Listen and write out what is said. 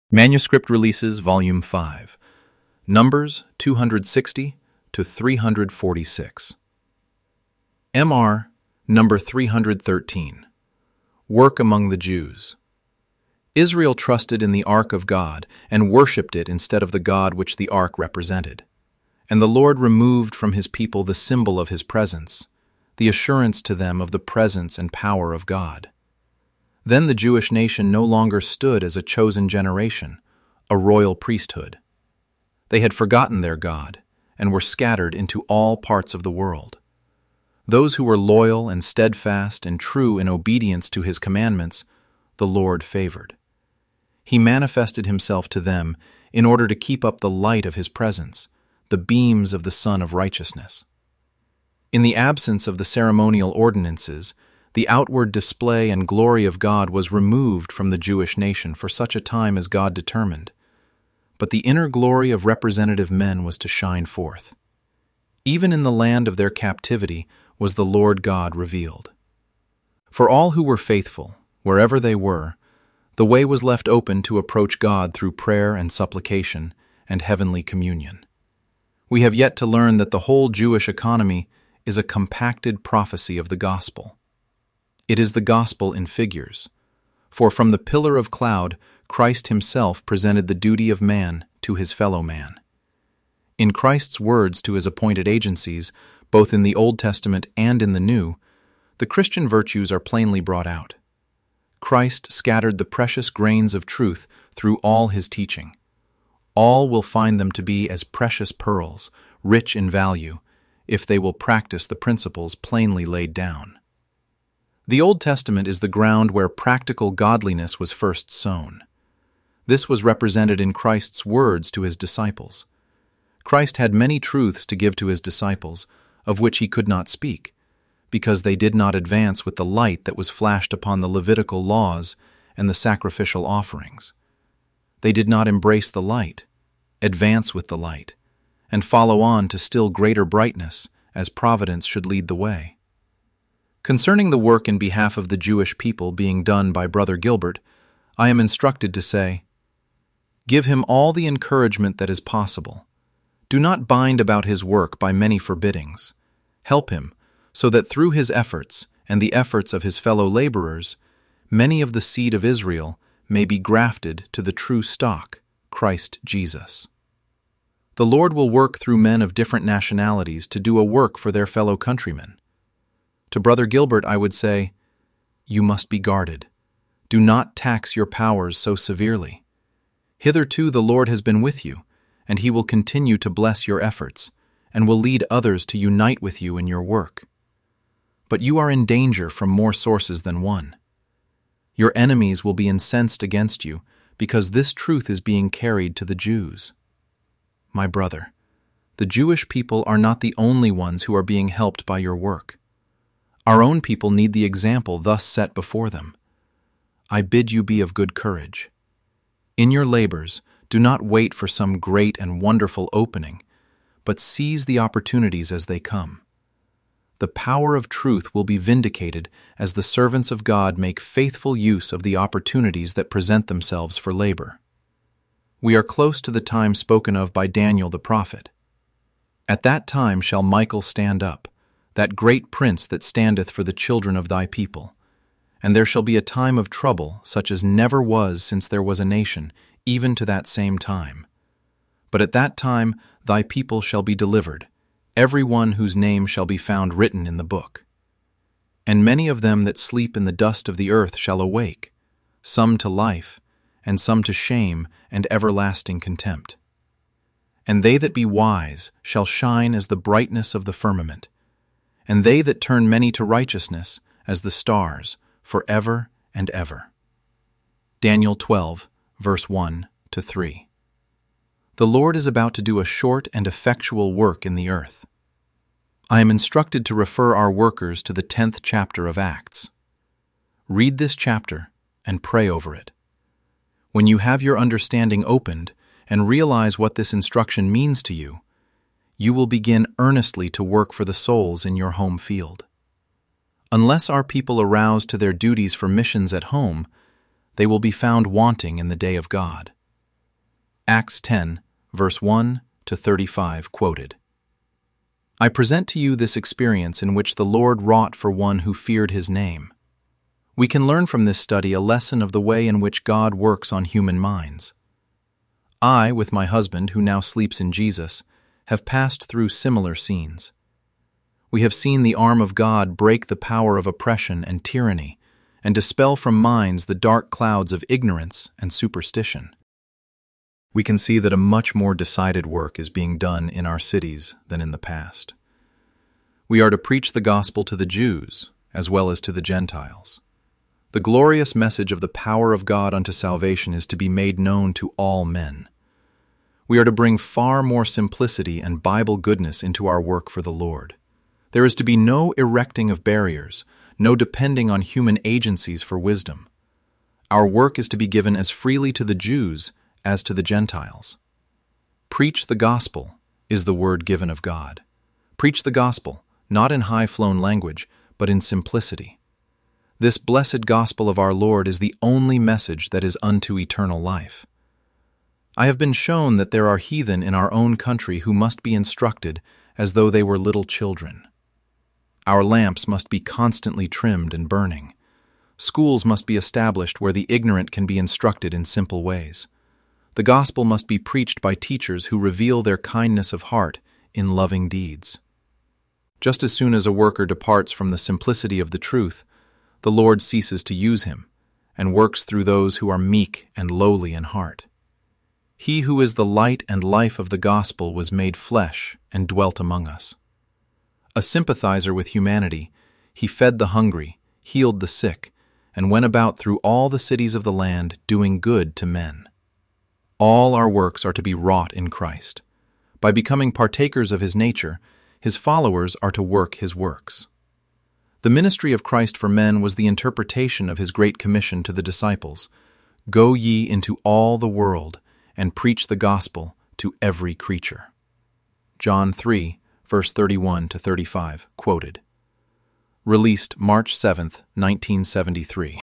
Manuscript Releases, Volume 5, Numbers 260 to 346. MR Number 313, Work Among the Jews. Israel trusted in the Ark of God and worshipped it instead of the God which the Ark represented. And the Lord removed from his people the symbol of his presence, the assurance to them of the presence and power of God. Then the Jewish nation no longer stood as a chosen generation, a royal priesthood. They had forgotten their God and were scattered into all parts of the world. Those who were loyal and steadfast and true in obedience to his commandments, the Lord favored. He manifested himself to them in order to keep up the light of his presence, the beams of the Sun of Righteousness. In the absence of the ceremonial ordinances, the outward display and glory of God was removed from the Jewish nation for such a time as God determined, but the inner glory of representative men was to shine forth. Even in the land of their captivity was the Lord God revealed. For all who were faithful, wherever they were, the way was left open to approach God through prayer and supplication and heavenly communion. We have yet to learn that the whole Jewish economy is a compacted prophecy of the gospel. It is the gospel in figures, for from the pillar of cloud, Christ himself presented the duty of man to his fellow man. In Christ's words to his appointed agencies, both in the Old Testament and in the New, the Christian virtues are plainly brought out. Christ scattered the precious grains of truth through all his teaching. All will find them to be as precious pearls, rich in value, if they will practice the principles plainly laid down. The Old Testament is the ground where practical godliness was first sown. This was represented in Christ's words to his disciples. Christ had many truths to give to his disciples, of which he could not speak, because they did not advance with the light that was flashed upon the Levitical laws and the sacrificial offerings. They did not embrace the light, advance with the light, and follow on to still greater brightness, as providence should lead the way. Concerning the work in behalf of the Jewish people being done by Brother Gilbert, I am instructed to say, give him all the encouragement that is possible. Do not bind about his work by many forbiddings. Help him, so that through his efforts and the efforts of his fellow laborers, many of the seed of Israel may be grafted to the true stock, Christ Jesus. The Lord will work through men of different nationalities to do a work for their fellow countrymen. To Brother Gilbert I would say, you must be guarded. Do not tax your powers so severely. Hitherto the Lord has been with you, and he will continue to bless your efforts, and will lead others to unite with you in your work. But you are in danger from more sources than one. Your enemies will be incensed against you, because this truth is being carried to the Jews. My brother, the Jewish people are not the only ones who are being helped by your work. Our own people need the example thus set before them. I bid you be of good courage. In your labors, do not wait for some great and wonderful opening, but seize the opportunities as they come. The power of truth will be vindicated as the servants of God make faithful use of the opportunities that present themselves for labor. We are close to the time spoken of by Daniel the prophet. At that time shall Michael stand up, that great prince that standeth for the children of thy people. And there shall be a time of trouble, such as never was since there was a nation, even to that same time. But at that time thy people shall be delivered, every one whose name shall be found written in the book. And many of them that sleep in the dust of the earth shall awake, some to life, and some to shame and everlasting contempt. And they that be wise shall shine as the brightness of the firmament, and they that turn many to righteousness as the stars, for ever and ever. Daniel 12, verse 1-3. The Lord is about to do a short and effectual work in the earth. I am instructed to refer our workers to the 10th chapter of Acts. Read this chapter and pray over it. When you have your understanding opened and realize what this instruction means to you, you will begin earnestly to work for the souls in your home field. Unless our people arouse to their duties for missions at home, they will be found wanting in the day of God. Acts 10, verse 1 to 35 quoted. I present to you this experience in which the Lord wrought for one who feared his name. We can learn from this study a lesson of the way in which God works on human minds. I, with my husband, who now sleeps in Jesus, have passed through similar scenes. We have seen the arm of God break the power of oppression and tyranny and dispel from minds the dark clouds of ignorance and superstition. We can see that a much more decided work is being done in our cities than in the past. We are to preach the gospel to the Jews as well as to the Gentiles. The glorious message of the power of God unto salvation is to be made known to all men. We are to bring far more simplicity and Bible goodness into our work for the Lord. There is to be no erecting of barriers, no depending on human agencies for wisdom. Our work is to be given as freely to the Jews as to the Gentiles. Preach the gospel is the word given of God. Preach the gospel, not in high-flown language, but in simplicity. This blessed gospel of our Lord is the only message that is unto eternal life. I have been shown that there are heathen in our own country who must be instructed as though they were little children. Our lamps must be constantly trimmed and burning. Schools must be established where the ignorant can be instructed in simple ways. The gospel must be preached by teachers who reveal their kindness of heart in loving deeds. Just as soon as a worker departs from the simplicity of the truth, the Lord ceases to use him and works through those who are meek and lowly in heart. He who is the light and life of the gospel was made flesh and dwelt among us. A sympathizer with humanity, he fed the hungry, healed the sick, and went about through all the cities of the land doing good to men. All our works are to be wrought in Christ. By becoming partakers of his nature, his followers are to work his works. The ministry of Christ for men was the interpretation of his great commission to the disciples, "Go ye into all the world and preach the gospel to every creature." John 3, verse 31 to 35, quoted. Released March 7, 1973.